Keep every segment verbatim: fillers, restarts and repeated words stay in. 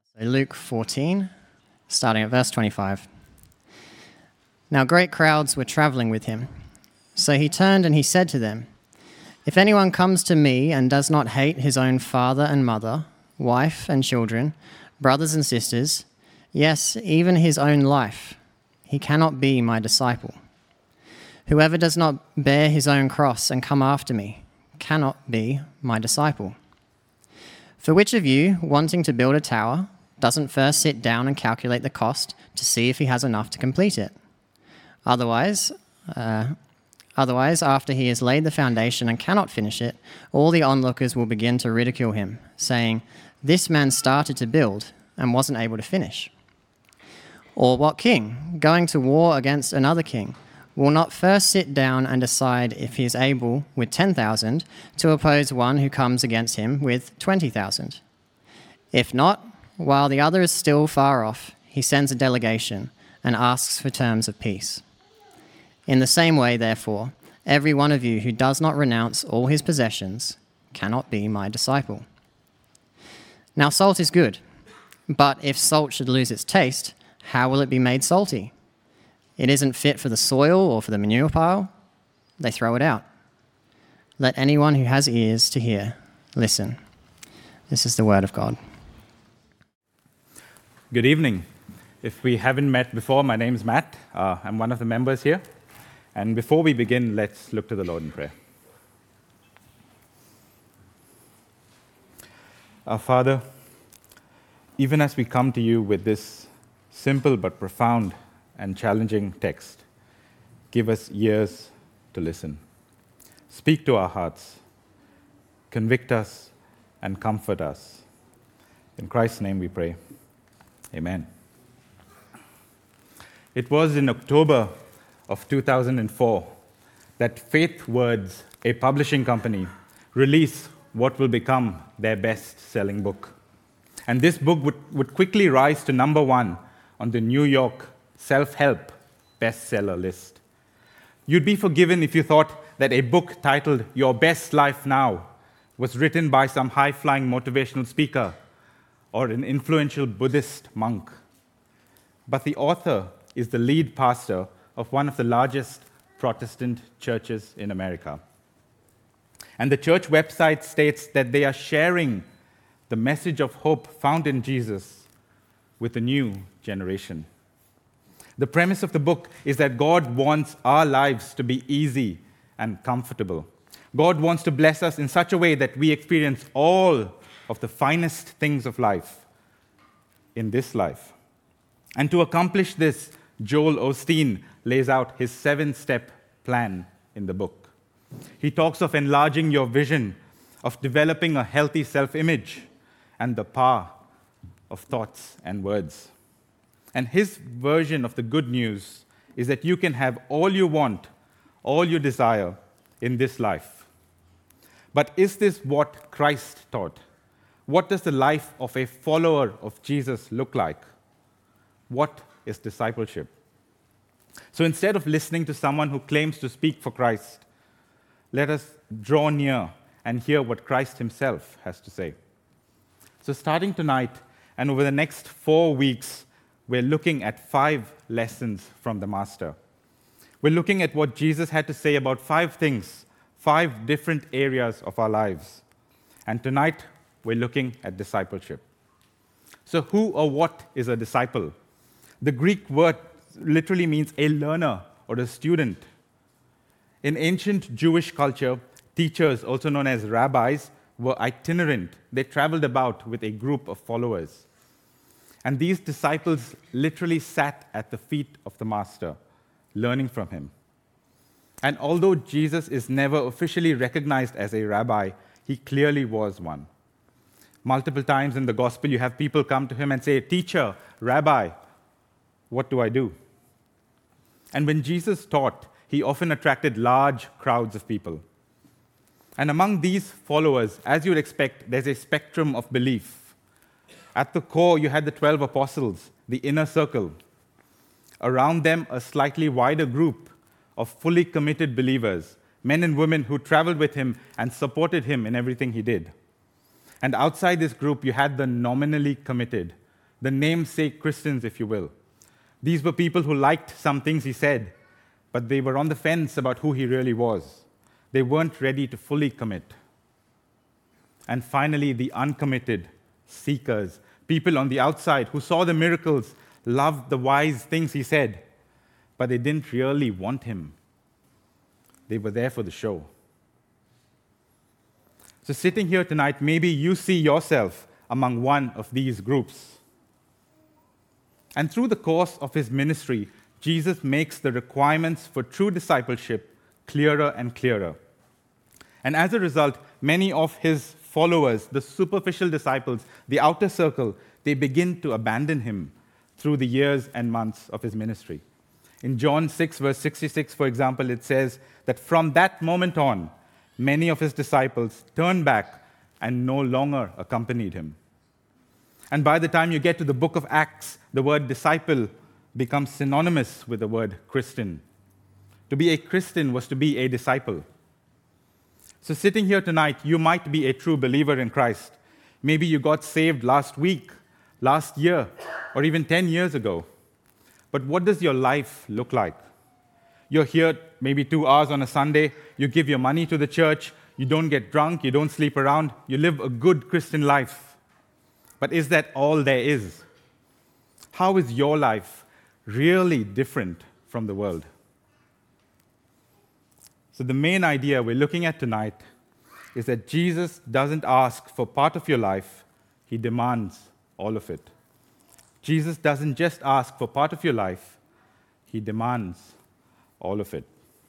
So Luke fourteen, starting at verse twenty-five. Now great crowds were traveling with him. So he turned and he said to them, "If anyone comes to me and does not hate his own father and mother, wife and children, brothers and sisters, yes, even his own life, he cannot be my disciple. Whoever does not bear his own cross and come after me cannot be my disciple. For which of you, wanting to build a tower, doesn't first sit down and calculate the cost to see if he has enough to complete it? Otherwise, uh, otherwise, after he has laid the foundation and cannot finish it, all the onlookers will begin to ridicule him, saying, 'This man started to build and wasn't able to finish.' Or what king, going to war against another king, will not first sit down and decide if he is able, with ten thousand, to oppose one who comes against him with twenty thousand? If not, while the other is still far off, he sends a delegation and asks for terms of peace. In the same way, therefore, every one of you who does not renounce all his possessions cannot be my disciple. Now salt is good, but if salt should lose its taste, how will it be made salty? It isn't fit for the soil or for the manure pile. They throw it out. Let anyone who has ears to hear listen." This is the word of God. Good evening. If we haven't met before, my name is Matt. Uh, I'm one of the members here. And before we begin, let's look to the Lord in prayer. Our Father, even as we come to you with this simple but profound and challenging text, give us ears to listen. Speak to our hearts. Convict us and comfort us. In Christ's name we pray. Amen. It was in October of two thousand four that Faith Words, a publishing company, released what will become their best-selling book. And this book would, would quickly rise to number one on the New York self-help bestseller list. You'd be forgiven if you thought that a book titled Your Best Life Now was written by some high-flying motivational speaker or an influential Buddhist monk. But the author is the lead pastor of one of the largest Protestant churches in America. And the church website states that they are sharing the message of hope found in Jesus with a new generation. The premise of the book is that God wants our lives to be easy and comfortable. God wants to bless us in such a way that we experience all of the finest things of life in this life. And to accomplish this, Joel Osteen lays out his seven-step plan in the book. He talks of enlarging your vision, of developing a healthy self-image, and the power of thoughts and words. And his version of the good news is that you can have all you want, all you desire in this life. But is this what Christ taught? What does the life of a follower of Jesus look like? What is discipleship? So instead of listening to someone who claims to speak for Christ, let us draw near and hear what Christ himself has to say. So starting tonight and over the next four weeks, we're looking at five lessons from the Master. We're looking at what Jesus had to say about five things, five different areas of our lives. And tonight, we're looking at discipleship. So who or what is a disciple? The Greek word literally means a learner or a student. In ancient Jewish culture, teachers, also known as rabbis, were itinerant. They traveled about with a group of followers. And these disciples literally sat at the feet of the Master, learning from him. And although Jesus is never officially recognized as a rabbi, he clearly was one. Multiple times in the gospel, you have people come to him and say, "Teacher, Rabbi, what do I do?" And when Jesus taught, he often attracted large crowds of people. And among these followers, as you'd expect, there's a spectrum of belief. At the core, you had the twelve apostles, the inner circle. Around them, a slightly wider group of fully committed believers, men and women who traveled with him and supported him in everything he did. And outside this group, you had the nominally committed, the namesake Christians, if you will. These were people who liked some things he said, but they were on the fence about who he really was. They weren't ready to fully commit. And finally, the uncommitted seekers, people on the outside who saw the miracles, loved the wise things he said, but they didn't really want him. They were there for the show. So sitting here tonight, maybe you see yourself among one of these groups. And through the course of his ministry, Jesus makes the requirements for true discipleship clearer and clearer. And as a result, many of his followers, the superficial disciples, the outer circle, they begin to abandon him through the years and months of his ministry. In John six, verse sixty-six, for example, it says that from that moment on, many of his disciples turned back and no longer accompanied him. And by the time you get to the book of Acts, the word disciple becomes synonymous with the word Christian. To be a Christian was to be a disciple. So sitting here tonight, you might be a true believer in Christ. Maybe you got saved last week, last year, or even ten years ago. But what does your life look like? You're here maybe two hours on a Sunday, you give your money to the church, you don't get drunk, you don't sleep around, you live a good Christian life. But is that all there is? How is your life really different from the world? So the main idea we're looking at tonight is that Jesus doesn't ask for part of your life, he demands all of it. Jesus doesn't just ask for part of your life, he demands all of it.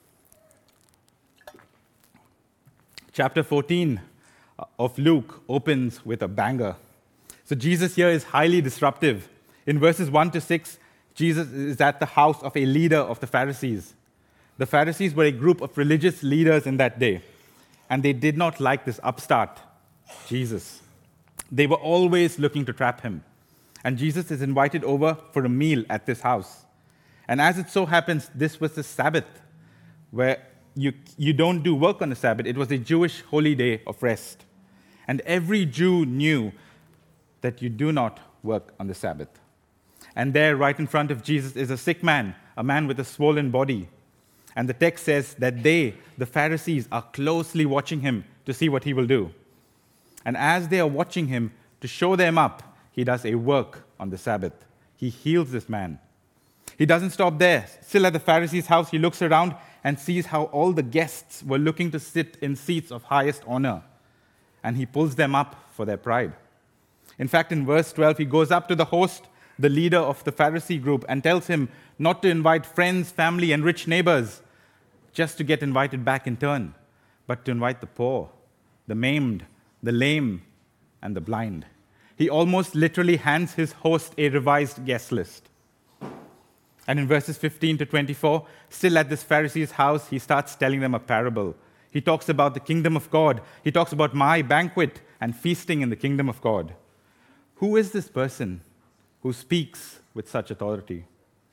Chapter fourteen of Luke opens with a banger. So Jesus here is highly disruptive. In verses one to six, Jesus is at the house of a leader of the Pharisees. The Pharisees were a group of religious leaders in that day, and they did not like this upstart, Jesus. They were always looking to trap him. And Jesus is invited over for a meal at this house. And as it so happens, this was the Sabbath, where you, you don't do work on the Sabbath. It was a Jewish holy day of rest. And every Jew knew that you do not work on the Sabbath. And there, right in front of Jesus, is a sick man, a man with a swollen body. And the text says that they, the Pharisees, are closely watching him to see what he will do. And as they are watching him, to show them up, he does a work on the Sabbath. He heals this man. He doesn't stop there. Still at the Pharisee's house, he looks around and sees how all the guests were looking to sit in seats of highest honor. And he pulls them up for their pride. In fact, in verse twelve, he goes up to the host, the leader of the Pharisee group, and tells him not to invite friends, family, and rich neighbors just to get invited back in turn, but to invite the poor, the maimed, the lame, and the blind. He almost literally hands his host a revised guest list. And in verses fifteen to twenty-four, still at this Pharisee's house, he starts telling them a parable. He talks about the kingdom of God. He talks about my banquet and feasting in the kingdom of God. Who is this person who speaks with such authority?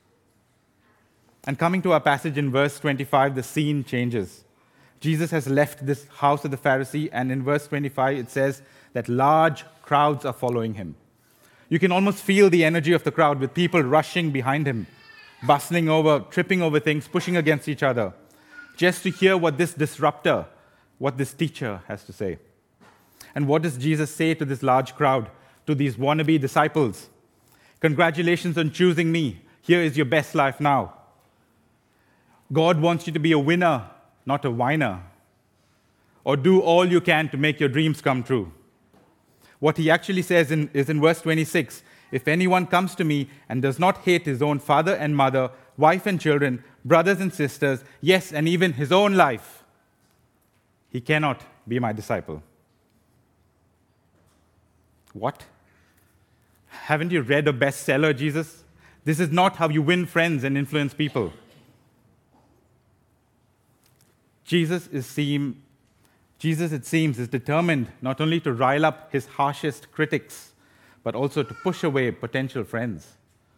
And coming to our passage in verse twenty-five, the scene changes. Jesus has left this house of the Pharisee, and in verse twenty-five it says that large crowds are following him. You can almost feel the energy of the crowd with people rushing behind him, bustling over, tripping over things, pushing against each other, just to hear what this disruptor, what this teacher has to say. And what does Jesus say to this large crowd, to these wannabe disciples? Congratulations on choosing me. Here is your best life now. God wants you to be a winner, not a whiner. Or do all you can to make your dreams come true. What he actually says in, is in verse twenty-six, if anyone comes to me and does not hate his own father and mother, wife and children, brothers and sisters, yes, and even his own life, he cannot be my disciple. What? Haven't you read a bestseller, Jesus? This is not how you win friends and influence people. Jesus is seem, Jesus, it seems, is determined not only to rile up his harshest critics, but also to push away potential friends.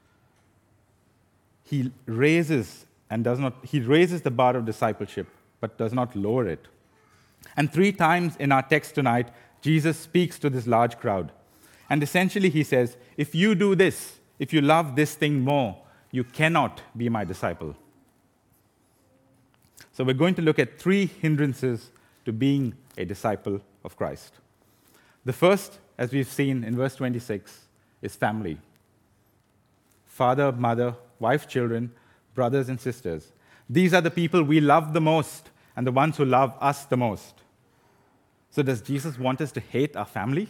He raises and does not, he raises the bar of discipleship, but does not lower it. And three times in our text tonight, Jesus speaks to this large crowd. And essentially, he says, if you do this, if you love this thing more, you cannot be my disciple. So we're going to look at three hindrances to being a disciple of Christ. The first, as we've seen in verse twenty-six, is family. Father, mother, wife, children, brothers and sisters. These are the people we love the most and the ones who love us the most. So does Jesus want us to hate our family?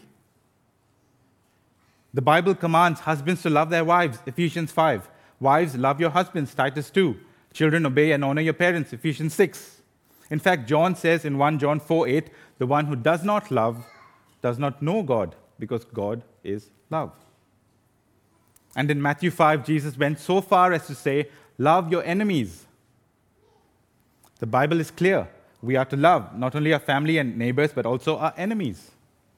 The Bible commands husbands to love their wives, Ephesians five. Wives, love your husbands, Titus two. Children, obey and honor your parents, Ephesians six. In fact, John says in First John four eight, the one who does not love does not know God, because God is love. And in Matthew five, Jesus went so far as to say, love your enemies. The Bible is clear. We are to love not only our family and neighbors, but also our enemies.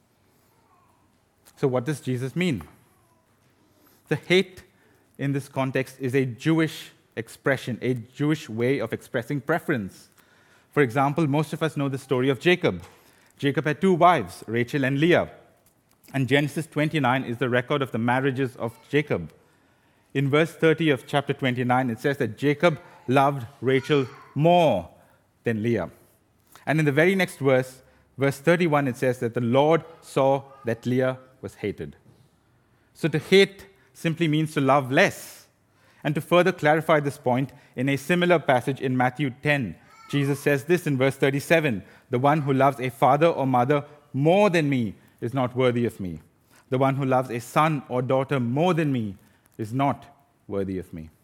So what does Jesus mean? The hate in this context is a Jewish expression, a Jewish way of expressing preference. For example, most of us know the story of Jacob. Jacob had two wives, Rachel and Leah. And Genesis twenty-nine is the record of the marriages of Jacob. In verse thirty of chapter twenty-nine, it says that Jacob loved Rachel more than Leah. And in the very next verse, verse thirty-one, it says that the Lord saw that Leah was hated. So to hate simply means to love less. And to further clarify this point, in a similar passage in Matthew ten, Jesus says this in verse thirty-seven, the one who loves a father or mother more than me is not worthy of me. The one who loves a son or daughter more than me is not worthy of me.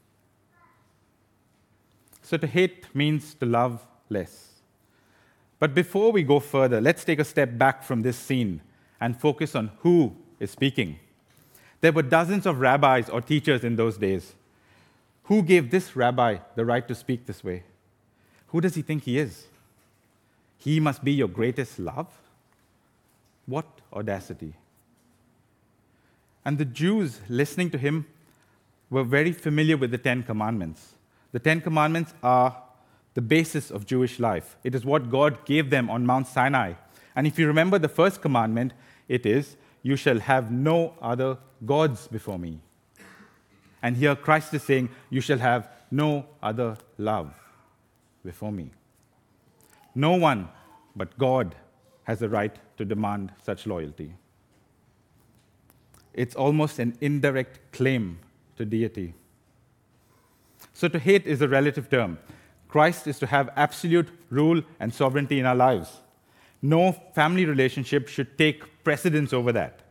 So to hate means to love less. But before we go further, let's take a step back from this scene and focus on who is speaking. There were dozens of rabbis or teachers in those days. Who gave this rabbi the right to speak this way? Who does he think he is? He must be your greatest love? What audacity. And the Jews listening to him were very familiar with the Ten Commandments. The Ten Commandments are the basis of Jewish life. It is what God gave them on Mount Sinai. And if you remember the first commandment, it is, you shall have no other gods before me. And here Christ is saying, you shall have no other love before me. No one but God has the right to demand such loyalty. It's almost an indirect claim to deity. So to hate is a relative term. Christ is to have absolute rule and sovereignty in our lives. No family relationship should take precedence over that.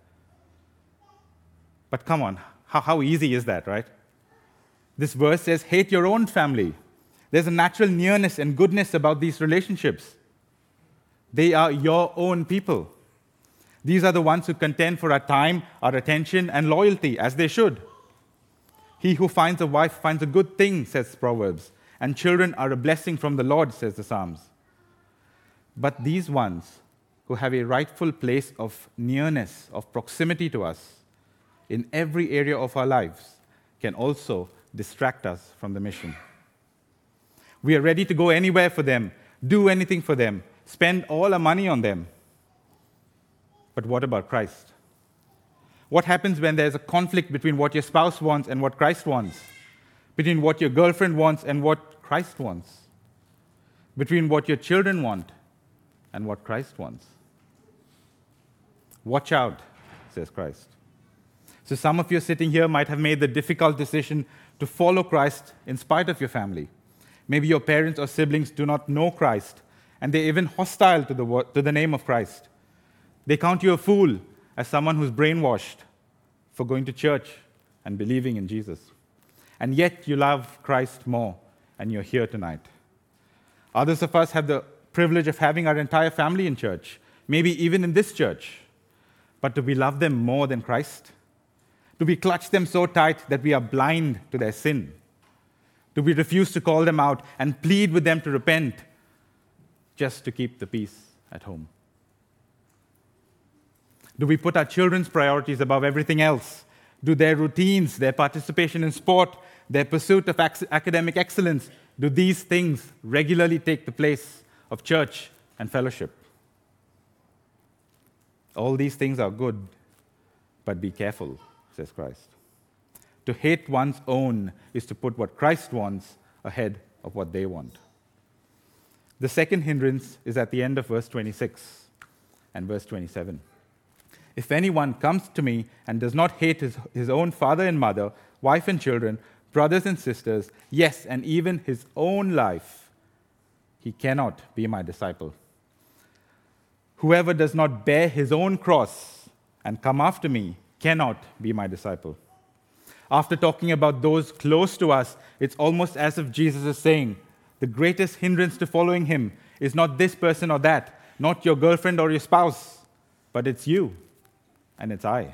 But come on, how, how easy is that, right? This verse says, hate your own family. There's a natural nearness and goodness about these relationships. They are your own people. These are the ones who contend for our time, our attention, and loyalty, as they should. He who finds a wife finds a good thing, says Proverbs, and children are a blessing from the Lord, says the Psalms. But these ones who have a rightful place of nearness, of proximity to us, in every area of our lives, can also distract us from the mission. We are ready to go anywhere for them, do anything for them, spend all our money on them. But what about Christ? What happens when there's a conflict between what your spouse wants and what Christ wants? Between what your girlfriend wants and what Christ wants? Between what your children want and what Christ wants? Watch out, says Christ. So some of you sitting here might have made the difficult decision to follow Christ in spite of your family. Maybe your parents or siblings do not know Christ, and they're even hostile to the, to the name of Christ. They count you a fool as someone who's brainwashed for going to church and believing in Jesus. And yet you love Christ more, and you're here tonight. Others of us have the privilege of having our entire family in church, maybe even in this church. But do we love them more than Christ? Do we clutch them so tight that we are blind to their sin? Do we refuse to call them out and plead with them to repent just to keep the peace at home? Do we put our children's priorities above everything else? Do their routines, their participation in sport, their pursuit of ac- academic excellence, do these things regularly take the place of church and fellowship? All these things are good, But be careful, says Christ. To hate one's own is to put what Christ wants ahead of what they want. The second hindrance is at the end of verse twenty-six and verse twenty-seven. If anyone comes to me and does not hate his, his own father and mother, wife and children, brothers and sisters, yes, and even his own life, he cannot be my disciple. Whoever does not bear his own cross and come after me cannot be my disciple. After talking about those close to us, it's almost as if Jesus is saying, the greatest hindrance to following him is not this person or that, not your girlfriend or your spouse, but it's you, and it's I.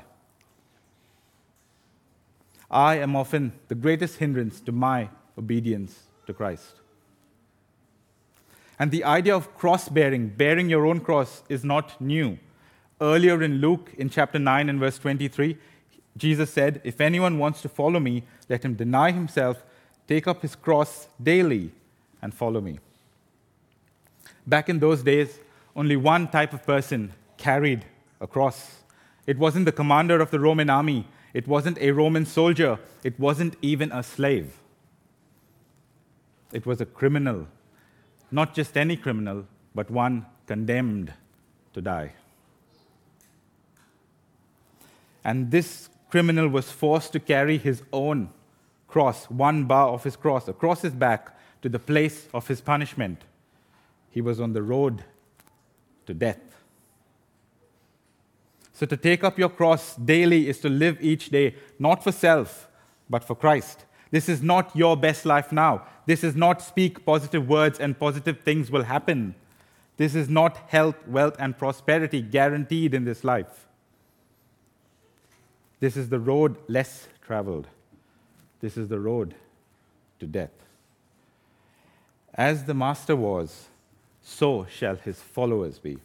I am often the greatest hindrance to my obedience to Christ. And the idea of cross-bearing, bearing your own cross, is not new. Earlier in Luke, in chapter nine and verse twenty-three, Jesus said, if anyone wants to follow me, let him deny himself, take up his cross daily, and follow me. Back in those days, only one type of person carried a cross. It wasn't the commander of the Roman army. It wasn't a Roman soldier. It wasn't even a slave. It was a criminal. Not just any criminal, but one condemned to die. And this criminal was forced to carry his own cross, one bar of his cross, across his back to the place of his punishment. He was on the road to death. So to take up your cross daily is to live each day, not for self, but for Christ. This is not your best life now. This is not speak positive words and positive things will happen. This is not health, wealth, and prosperity guaranteed in this life. This is the road less traveled. This is the road to death. As the Master was, so shall his followers be.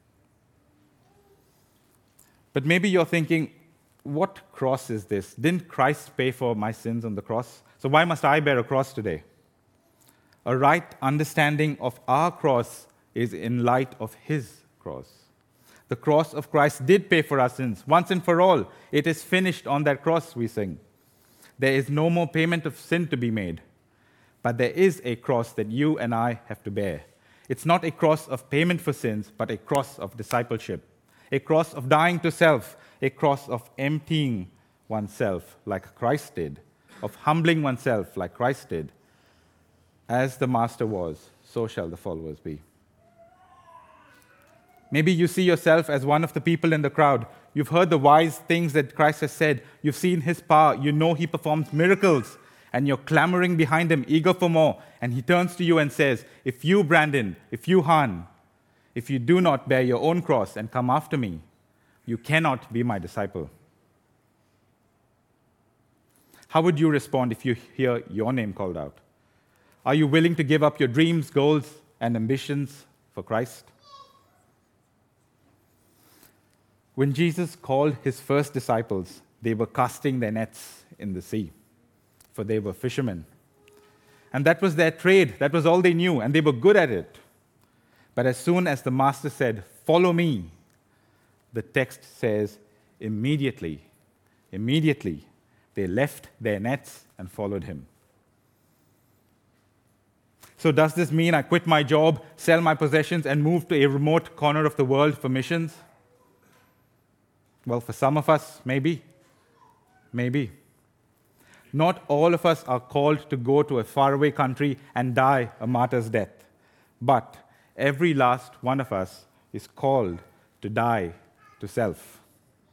But maybe you're thinking, what cross is this? Didn't Christ pay for my sins on the cross? So why must I bear a cross today? A right understanding of our cross is in light of his cross. The cross of Christ did pay for our sins, once and for all. It is finished on that cross, we sing. There is no more payment of sin to be made. But there is a cross that you and I have to bear. It's not a cross of payment for sins, but a cross of discipleship. A cross of dying to self, a cross of emptying oneself like Christ did, of humbling oneself like Christ did. As the Master was, so shall the followers be. Maybe you see yourself as one of the people in the crowd. You've heard the wise things that Christ has said. You've seen his power. You know he performs miracles. And you're clamoring behind him, eager for more. And he turns to you and says, if you, Brandon, if you, Han, if you do not bear your own cross and come after me, you cannot be my disciple. How would you respond if you hear your name called out? Are you willing to give up your dreams, goals, and ambitions for Christ? When Jesus called his first disciples, they were casting their nets in the sea, for they were fishermen. And that was their trade. That was all they knew, and they were good at it. But as soon as the Master said, follow me, the text says, immediately, immediately, they left their nets and followed him. So does this mean I quit my job, sell my possessions, and move to a remote corner of the world for missions? Well, for some of us, maybe. Maybe. Not all of us are called to go to a faraway country and die a martyr's death. But every last one of us is called to die to self.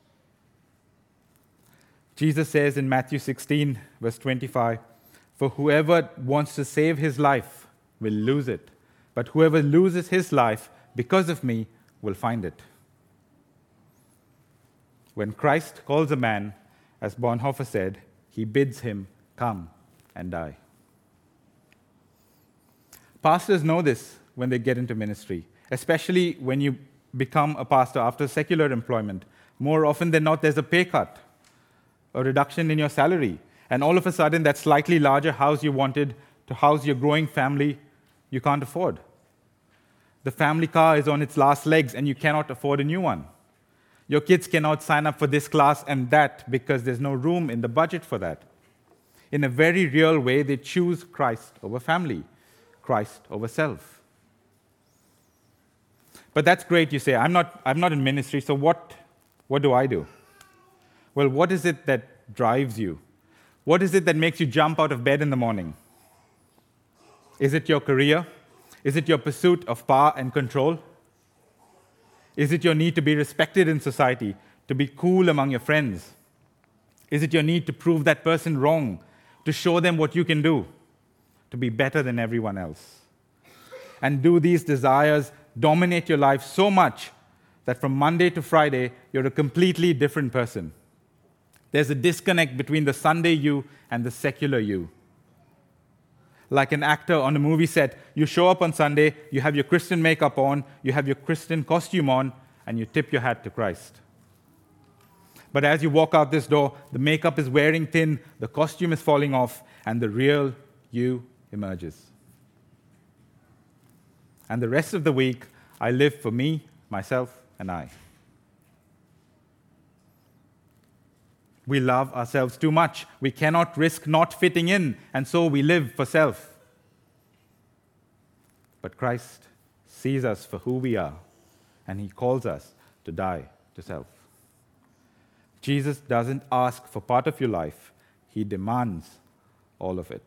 Jesus says in Matthew sixteen, verse twenty-five, for whoever wants to save his life will lose it, but whoever loses his life because of me will find it. When Christ calls a man, as Bonhoeffer said, he bids him come and die. Pastors know this when they get into ministry, especially when you become a pastor after secular employment. More often than not, there's a pay cut, a reduction in your salary, and all of a sudden that slightly larger house you wanted to house your growing family, you can't afford. The family car is on its last legs and you cannot afford a new one. Your kids cannot sign up for this class and that because there's no room in the budget for that. In a very real way, they choose Christ over family, Christ over self. But that's great, you say. I'm not, I'm not in ministry, so what, what do I do? Well, what is it that drives you? What is it that makes you jump out of bed in the morning? Is it your career? Is it your pursuit of power and control? Is it your need to be respected in society, to be cool among your friends? Is it your need to prove that person wrong, to show them what you can do, to be better than everyone else? And do these desires dominate your life so much that from Monday to Friday, you're a completely different person? There's a disconnect between the Sunday you and the secular you. Like an actor on a movie set, you show up on Sunday, you have your Christian makeup on, you have your Christian costume on, and you tip your hat to Christ. But as you walk out this door, the makeup is wearing thin, the costume is falling off, and the real you emerges. And the rest of the week, I live for me, myself, and I. We love ourselves too much. We cannot risk not fitting in, and so we live for self. But Christ sees us for who we are, and he calls us to die to self. Jesus doesn't ask for part of your life. He demands all of it.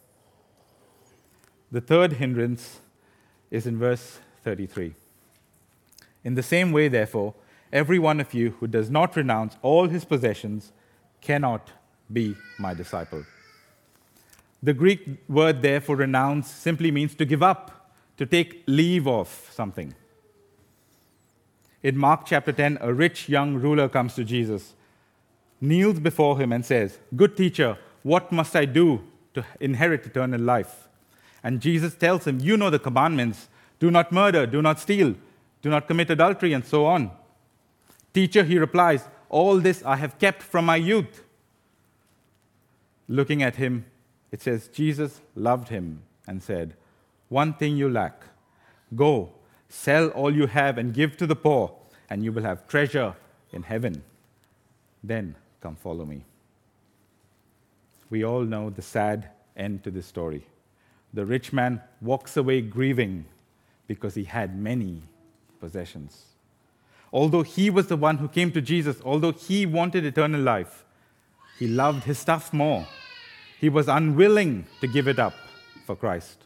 The third hindrance is in verse thirty-three. In the same way, therefore, every one of you who does not renounce all his possessions cannot be my disciple. The Greek word there for renounce simply means to give up, to take leave of something. In Mark chapter ten, a rich young ruler comes to Jesus, kneels before him and says, "Good teacher, what must I do to inherit eternal life?" And Jesus tells him, "You know the commandments. Do not murder, do not steal, do not commit adultery," and so on. "Teacher," he replies, "all this I have kept from my youth." Looking at him, it says, Jesus loved him and said, "One thing you lack. Go, sell all you have and give to the poor, and you will have treasure in heaven. Then come follow me." We all know the sad end to this story. The rich man walks away grieving because he had many possessions. Although he was the one who came to Jesus, although he wanted eternal life, he loved his stuff more. He was unwilling to give it up for Christ.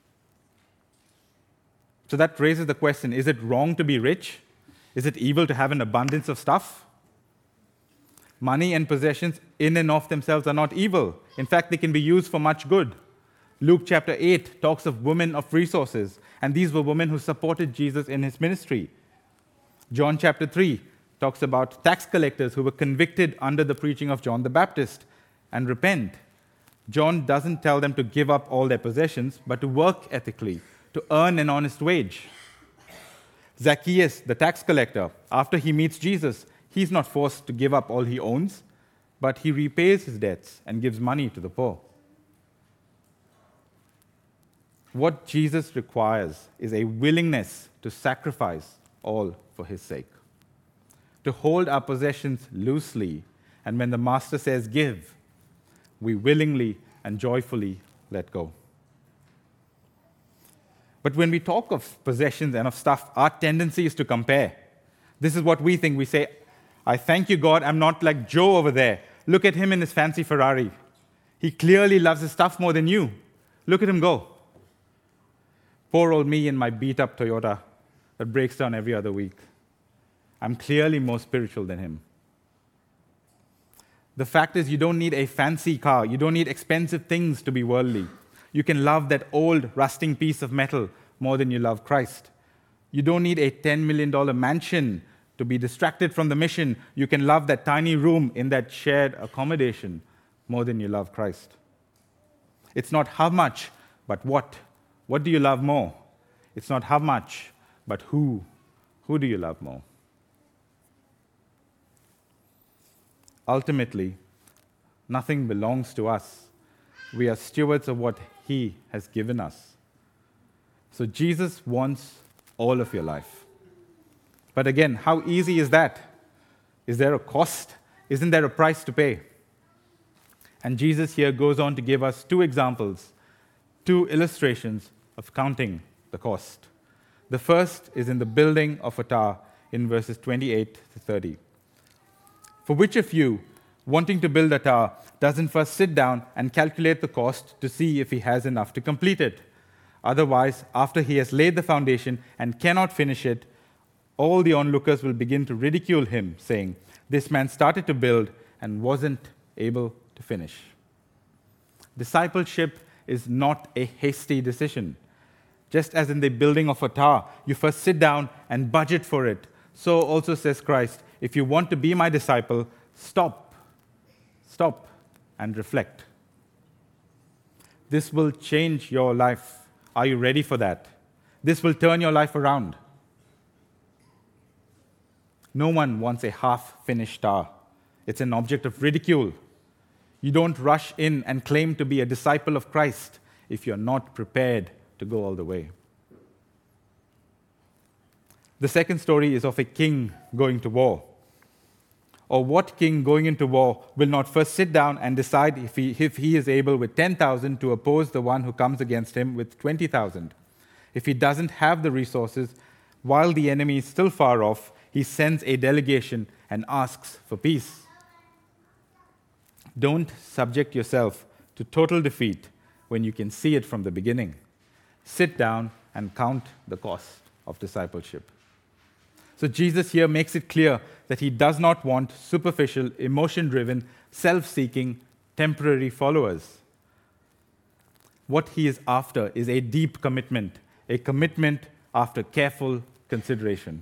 So that raises the question, is it wrong to be rich? Is it evil to have an abundance of stuff? Money and possessions in and of themselves are not evil. In fact, they can be used for much good. Luke chapter eight talks of women of resources, and these were women who supported Jesus in his ministry. John chapter three talks about tax collectors who were convicted under the preaching of John the Baptist and repent. John doesn't tell them to give up all their possessions, but to work ethically, to earn an honest wage. Zacchaeus, the tax collector, after he meets Jesus, he's not forced to give up all he owns, but he repays his debts and gives money to the poor. What Jesus requires is a willingness to sacrifice all for his sake, to hold our possessions loosely, and when the master says give, we willingly and joyfully let go. But when we talk of possessions and of stuff, our tendency is to compare. This is what we think. We say, "I thank you, God, I'm not like Joe over there. Look at him in his fancy Ferrari. He clearly loves his stuff more than you. Look at him go. Poor old me in my beat-up Toyota that breaks down every other week. I'm clearly more spiritual than him." The fact is, you don't need a fancy car. You don't need expensive things to be worldly. You can love that old, rusting piece of metal more than you love Christ. You don't need a ten million dollars mansion to be distracted from the mission. You can love that tiny room in that shared accommodation more than you love Christ. It's not how much, but what. What do you love more? It's not how much, but who. Who do you love more? Ultimately, nothing belongs to us. We are stewards of what he has given us. So Jesus wants all of your life. But again, how easy is that? Is there a cost? Isn't there a price to pay? And Jesus here goes on to give us two examples, two illustrations of counting the cost. The first is in the building of a tower in verses twenty-eight to thirty. For which of you, wanting to build a tower, doesn't first sit down and calculate the cost to see if he has enough to complete it? Otherwise, after he has laid the foundation and cannot finish it, all the onlookers will begin to ridicule him, saying, "This man started to build and wasn't able to finish." Discipleship is not a hasty decision. Just as in the building of a tower, you first sit down and budget for it. So also says Christ, if you want to be my disciple, stop, stop and reflect. This will change your life. Are you ready for that? This will turn your life around. No one wants a half-finished tower. It's an object of ridicule. You don't rush in and claim to be a disciple of Christ if you're not prepared to go all the way. The second story is of a king going to war. Or what king going into war will not first sit down and decide if he, if he is able with ten thousand to oppose the one who comes against him with twenty thousand? If he doesn't have the resources, while the enemy is still far off, he sends a delegation and asks for peace. Don't subject yourself to total defeat when you can see it from the beginning. Sit down and count the cost of discipleship. So Jesus here makes it clear that he does not want superficial, emotion-driven, self-seeking, temporary followers. What he is after is a deep commitment, a commitment after careful consideration.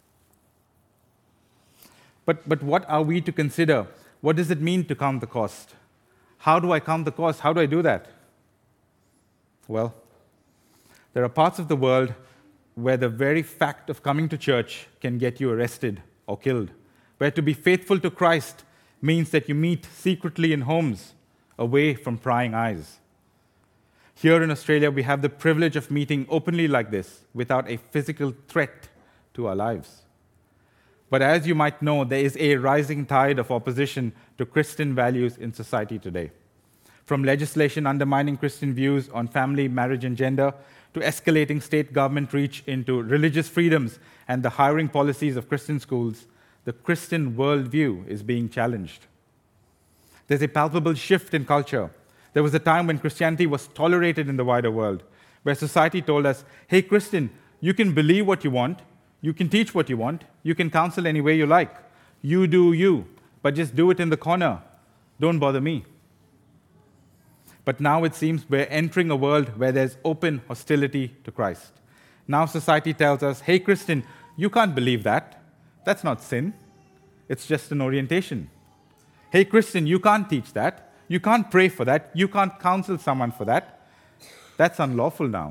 But, but what are we to consider? What does it mean to count the cost? How do I count the cost? How do I do that? Well, there are parts of the world where the very fact of coming to church can get you arrested or killed, where to be faithful to Christ means that you meet secretly in homes, away from prying eyes. Here in Australia, we have the privilege of meeting openly like this, without a physical threat to our lives. But as you might know, there is a rising tide of opposition to Christian values in society today. From legislation undermining Christian views on family, marriage, and gender, to escalating state government reach into religious freedoms and the hiring policies of Christian schools, the Christian worldview is being challenged. There's a palpable shift in culture. There was a time when Christianity was tolerated in the wider world, where society told us, hey, Christian, you can believe what you want, you can teach what you want, you can counsel any way you like. You do you, but just do it in the corner. Don't bother me. But now it seems we're entering a world where there's open hostility to Christ. Now society tells us, hey, Christian, you can't believe that. That's not sin. It's just an orientation. Hey, Christian, you can't teach that. You can't pray for that. You can't counsel someone for that. That's unlawful now.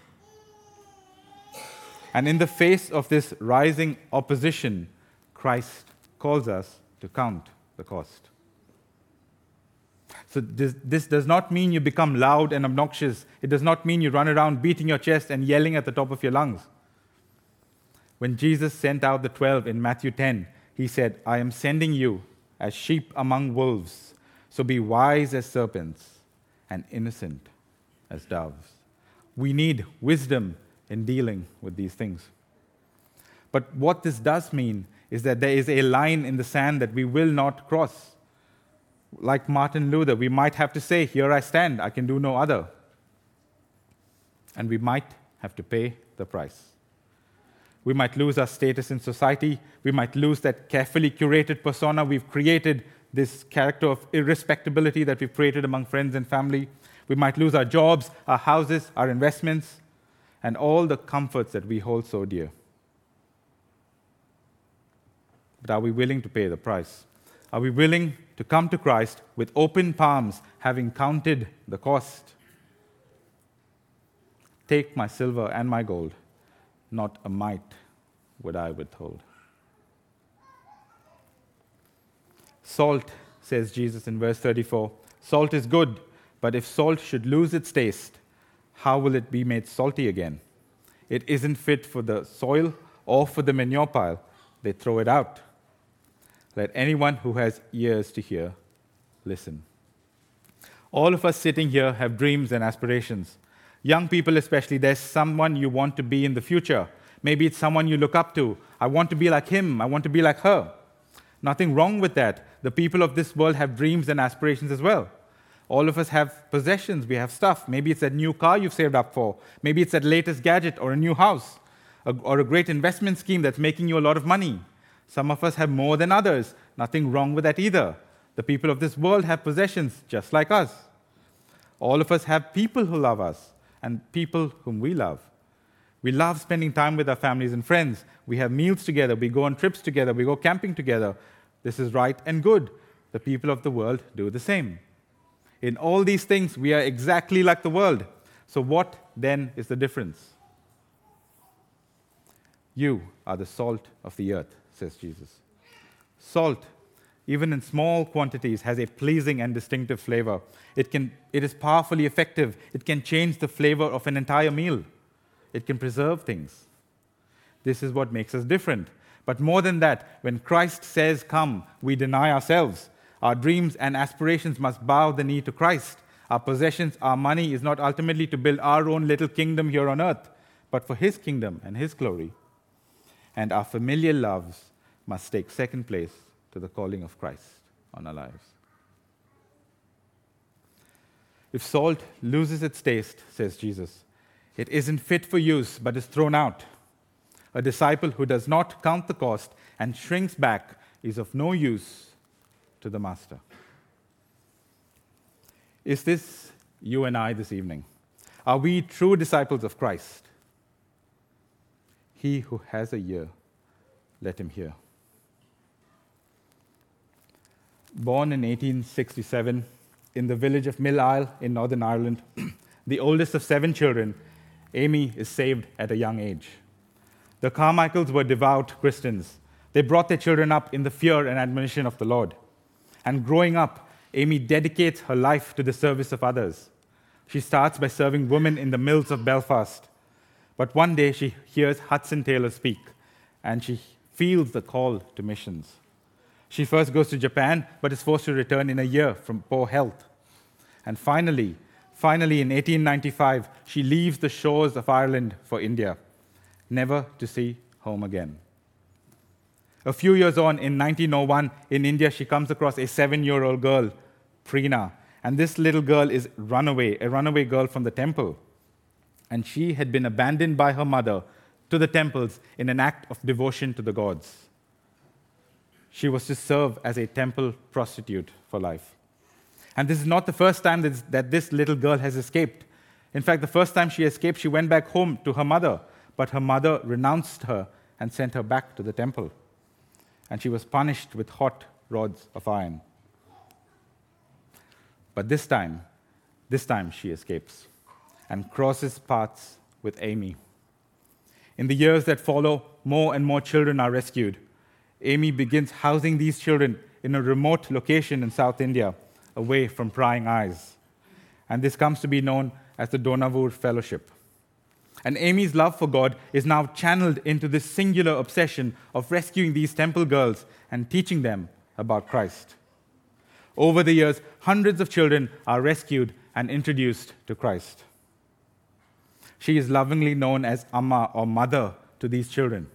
And in the face of this rising opposition, Christ calls us to count the cost. So this, this does not mean you become loud and obnoxious. It does not mean you run around beating your chest and yelling at the top of your lungs. When Jesus sent out the twelve in Matthew ten, he said, I am sending you as sheep among wolves, so be wise as serpents and innocent as doves. We need wisdom in dealing with these things. But what this does mean is that there is a line in the sand that we will not cross. Like Martin Luther, we might have to say, here I stand, I can do no other. And we might have to pay the price. We might lose our status in society. We might lose that carefully curated persona we've created, this character of irrespectability that we've created among friends and family. We might lose our jobs, our houses, our investments, and all the comforts that we hold so dear. But are we willing to pay the price? Are we willing to come to Christ with open palms, having counted the cost? Take my silver and my gold, not a mite would I withhold. Salt, says Jesus in verse thirty-four, salt is good, but if salt should lose its taste, how will it be made salty again? It isn't fit for the soil or for the manure pile. They throw it out. Let anyone who has ears to hear, listen. All of us sitting here have dreams and aspirations. Young people especially, there's someone you want to be in the future. Maybe it's someone you look up to. I want to be like him. I want to be like her. Nothing wrong with that. The people of this world have dreams and aspirations as well. All of us have possessions. We have stuff. Maybe it's that new car you've saved up for. Maybe it's that latest gadget or a new house or a great investment scheme that's making you a lot of money. Some of us have more than others. Nothing wrong with that either. The people of this world have possessions just like us. All of us have people who love us and people whom we love. We love spending time with our families and friends. We have meals together. We go on trips together. We go camping together. This is right and good. The people of the world do the same. In all these things, we are exactly like the world. So what then is the difference? You are the salt of the earth, says Jesus. Salt, even in small quantities, has a pleasing and distinctive flavor. It can, it is powerfully effective. It can change the flavor of an entire meal. It can preserve things. This is what makes us different. But more than that, when Christ says, come, we deny ourselves. Our dreams and aspirations must bow the knee to Christ. Our possessions, our money is not ultimately to build our own little kingdom here on earth, but for His kingdom and His glory. And our familiar loves must take second place to the calling of Christ on our lives. If salt loses its taste, says Jesus, it isn't fit for use, but is thrown out. A disciple who does not count the cost and shrinks back is of no use to the master. Is this you and I this evening? Are we true disciples of Christ? He who has a ear, let him hear. Born in eighteen sixty-seven in the village of Mill Isle in Northern Ireland, the oldest of seven children, Amy is saved at a young age. The Carmichaels were devout Christians. They brought their children up in the fear and admonition of the Lord. And growing up, Amy dedicates her life to the service of others. She starts by serving women in the mills of Belfast. But one day she hears Hudson Taylor speak, and she feels the call to missions. She first goes to Japan, but is forced to return in a year from poor health. And finally, finally in eighteen ninety-five, she leaves the shores of Ireland for India, never to see home again. A few years on, in nineteen oh one, in India, she comes across a seven-year-old girl, Preena. And this little girl is runaway, a runaway girl from the temple. And she had been abandoned by her mother to the temples in an act of devotion to the gods. She was to serve as a temple prostitute for life. And this is not the first time that, that this little girl has escaped. In fact, the first time she escaped, she went back home to her mother, but her mother renounced her and sent her back to the temple. And she was punished with hot rods of iron. But this time, this time she escapes and crosses paths with Amy. In the years that follow, more and more children are rescued. Amy begins housing these children in a remote location in South India, away from prying eyes. And this comes to be known as the Donavur Fellowship. And Amy's love for God is now channeled into this singular obsession of rescuing these temple girls and teaching them about Christ. Over the years, hundreds of children are rescued and introduced to Christ. She is lovingly known as Amma, or Mother, to these children.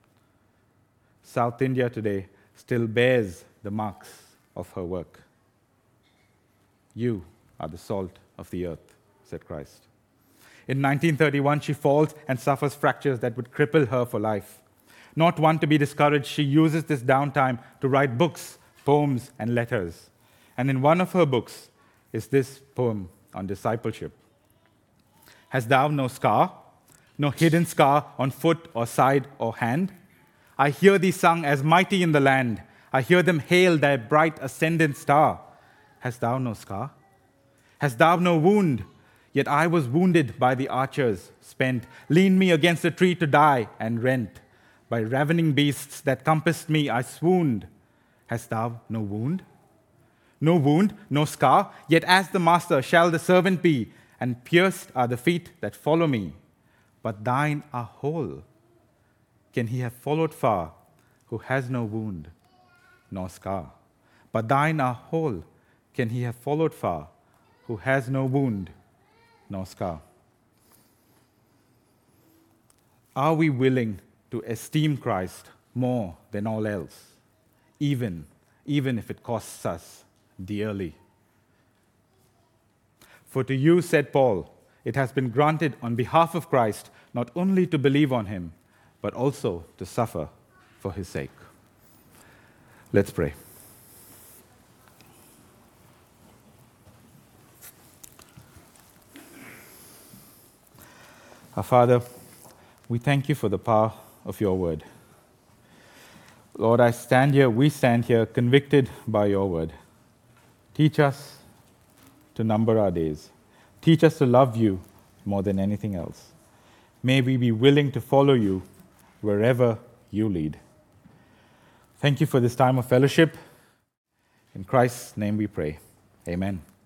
South India today still bears the marks of her work. You are the salt of the earth, said Christ. In nineteen thirty-one, she falls and suffers fractures that would cripple her for life. Not one to be discouraged, she uses this downtime to write books, poems, and letters. And in one of her books is this poem on discipleship. Hast thou no scar, no hidden scar on foot or side or hand? I hear thee sung as mighty in the land. I hear them hail thy bright ascendant star. Hast thou no scar? Hast thou no wound? Yet I was wounded by the archers, spent, leaned me against a tree to die and rent. By ravening beasts that compassed me, I swooned. Hast thou no wound? No wound, no scar, yet as the master shall the servant be, and pierced are the feet that follow me. But thine are whole. Can he have followed far who has no wound nor scar. But thine are whole. Can he have followed far, who has no wound nor scar? Are we willing to esteem Christ more than all else, even, even if it costs us dearly? For to you, said Paul, it has been granted on behalf of Christ not only to believe on him, but also to suffer for his sake. Let's pray. Our Father, we thank you for the power of your word. Lord, I stand here, we stand here convicted by your word. Teach us to number our days. Teach us to love you more than anything else. May we be willing to follow you wherever you lead. Thank you for this time of fellowship. In Christ's name we pray. Amen.